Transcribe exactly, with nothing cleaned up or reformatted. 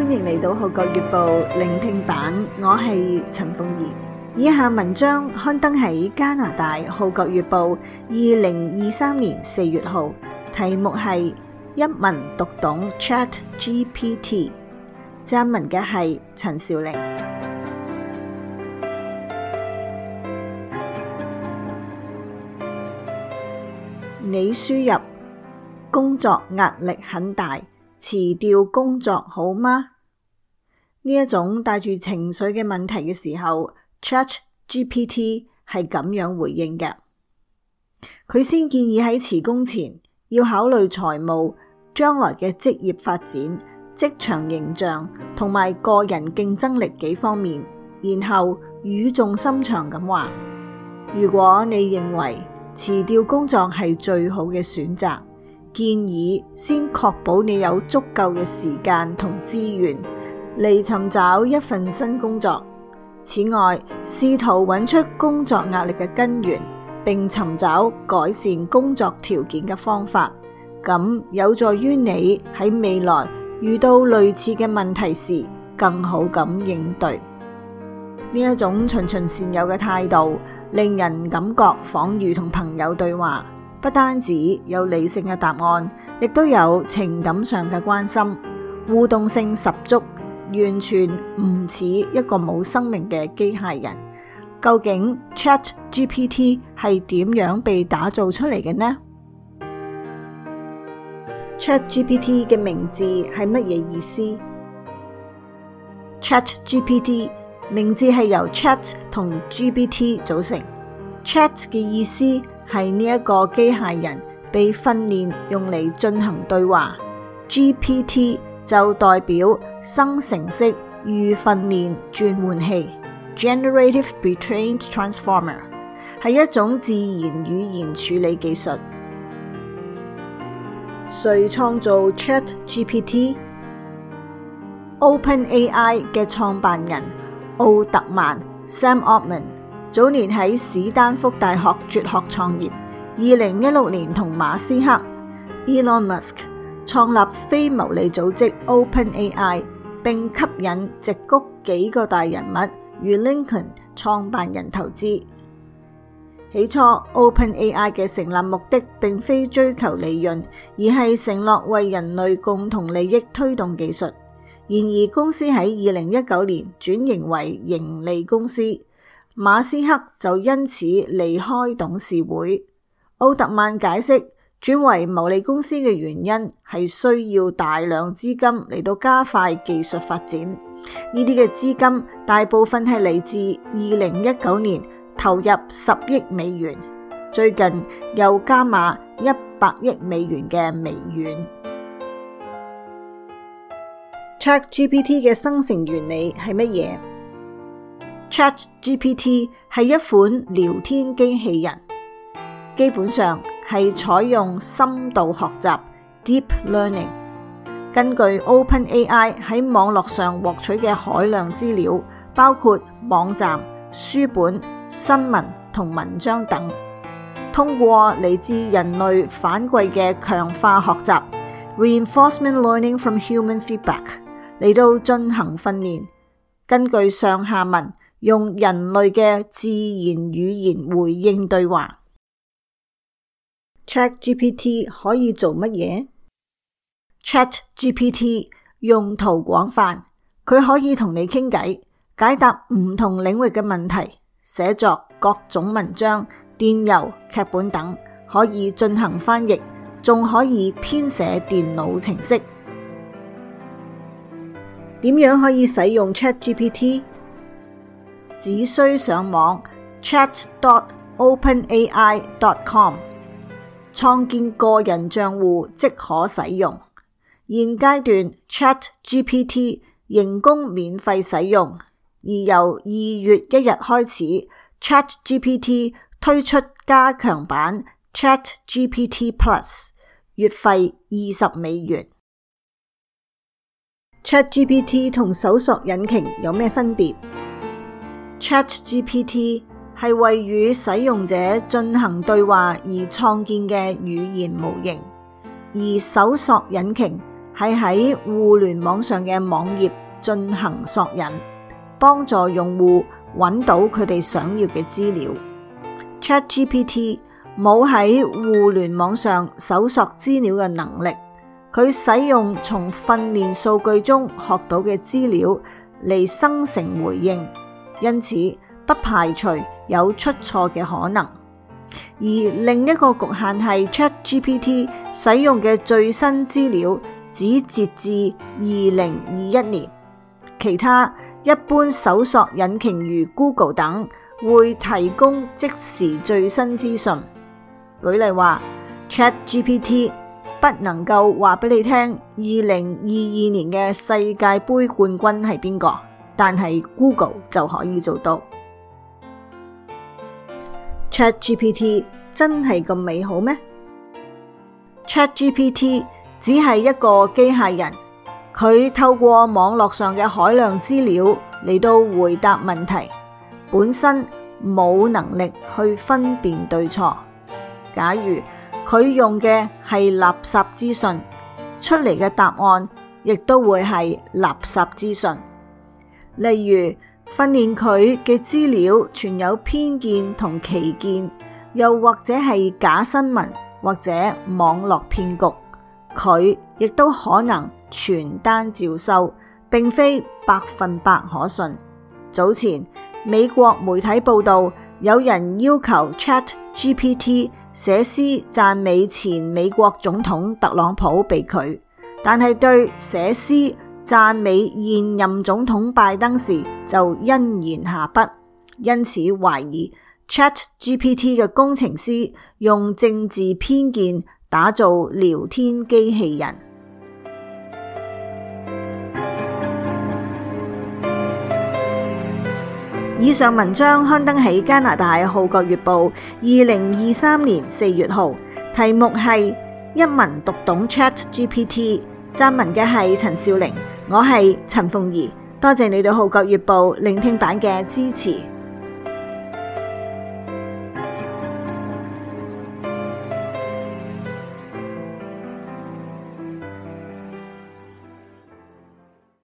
歡迎嚟到《號角月報》聆聽版，我係陳鳳儀。以下文章刊登喺加拿大《號角月報》二零二三年四月號，題目係一文讀懂 Chat G P T， 撰文嘅係陳兆玲。你輸入工作壓力很大，辭掉工作好嗎？呢一種帶住情緒嘅問題嘅時候， Chat G P T 係咁樣回應嘅。佢先建議喺辭工前要考慮財務、將來嘅職業發展、職場形象同埋個人競爭力幾方面，然後語重心長咁話：如果你認為辭掉工作係最好嘅選擇，建議先確保你有足夠嘅時間同資源嚟尋找一份新工作。此外，試圖揾出工作壓力嘅根源，並尋找改善工作條件嘅方法，咁有助於你喺未來遇到類似嘅問題時更好咁應對。呢一種循循善誘嘅態度，令人感覺仿如同朋友對話，不單止有理性嘅答案，亦都有情感上嘅關心，互動性十足，完全唔似一個冇生命嘅機械人。究竟 Chat G P T 係點樣被打造出嚟嘅呢？ Chat G P T 嘅名字係乜嘢意思？ Chat G P T 名字係由 Chat 同 G P T 組成。 Chat 嘅意思係呢一個機械人被訓練用嚟進行對話， G P T 就代表生成式預訓練轉換器 Generative Pre-trained Transformer， 係一種自然語言處理技術。誰創造 Chat G P T？ OpenAI 嘅創辦人奧特曼 Sam Altman 早年喺史丹福大學輟學創業，二零一六年同馬斯克 Elon Musk 創立非牟利組織 OpenAI， 並吸引矽谷幾個大人物如 Lincoln 創辦人投資。起初 OpenAI 嘅成立目的並非追求利潤，而係承諾為人類共同利益推動技術。然而公司喺二零一九年轉型為盈利公司，馬斯克就因此離開董事會。奧特曼解釋，轉為牟利公司嘅原因係需要大量資金嚟到加快技術發展。呢啲嘅資金大部分係嚟自二零一九年投入十億美元，最近又加碼一百億美元嘅微軟。Chat G P T 嘅生成原理係乜嘢？ Chat G P T 係一款聊天機器人，基本上係採用深度學習 Deep Learning。根據 OpenAI 喺網絡上獲取嘅海量資料，包括網站、書本、新聞同文章等，通過嚟自人類反饋嘅強化學習 Reinforcement Learning from Human Feedback 嚟到進行訓練，根據上下文用人類嘅自然語言回應對話。Chat G P T 可以做乜嘢？ Chat G P T 用途廣泛，佢可以同你傾偈，解答唔同領域嘅問題，寫作各種文章、電郵、劇本等，可以進行翻譯，仲可以編寫電腦程式。點樣可以使用 Chat G P T？ 只需上網 chat dot openai dot com， 創建個人賬戶即可使用。現階段 Chat G P T 仍供免費使用，而由二月一日開始 Chat G P T 推出加強版 Chat G P T Plus， 月費二十美元。Chat G P T 同搜索引擎有咩分別？ Chat G P T 係為與使用者進行對話而創建嘅語言模型，而搜索引擎係喺互聯網上嘅網頁進行索引，幫助用戶揾到佢哋想要嘅資料。ChatGPT 冇喺互聯網上搜索資料嘅能力，佢使用從訓練數據中學到嘅資料嚟生成回應，因此不排除有出錯嘅可能。而另一個局限係 ChatGPT 使用嘅最新資料只截至二零二一年，其他一般搜索引擎如 Google 等會提供即時最新資訊。舉例話 ChatGPT 不能夠話俾你聽二零二二年嘅世界盃冠軍係邊個，但係 Google 就可以做到。ChatGPT 真係咁美好咩？ ChatGPT 只係一個機械人，佢透過網絡上嘅海量資料嚟到回答問題，本身冇能力去分辨對錯。假如佢用嘅係垃圾資訊，出嚟嘅答案亦都會係垃圾資訊。例如訓練佢嘅資料存有偏見同歧見，又或者係假新聞或者網絡騙局，佢亦都可能傳單照收，並非百分百可信。早前美國媒體報道，有人要求 ChatGPT 寫詩讚美前美國總統特朗普被拒，但係對寫詩讚美現任總統拜登時就欣然下筆，因此懷疑 ChatGPT 嘅工程師用政治偏見打造聊天機器人。以上文章刊登喺加拿大《號角月報》二零二三年四月號，題目係一文讀懂 ChatGPT， 撰文嘅係陳少玲，我係陳鳳儀，多謝你對《號角月報》聆聽版嘅支持。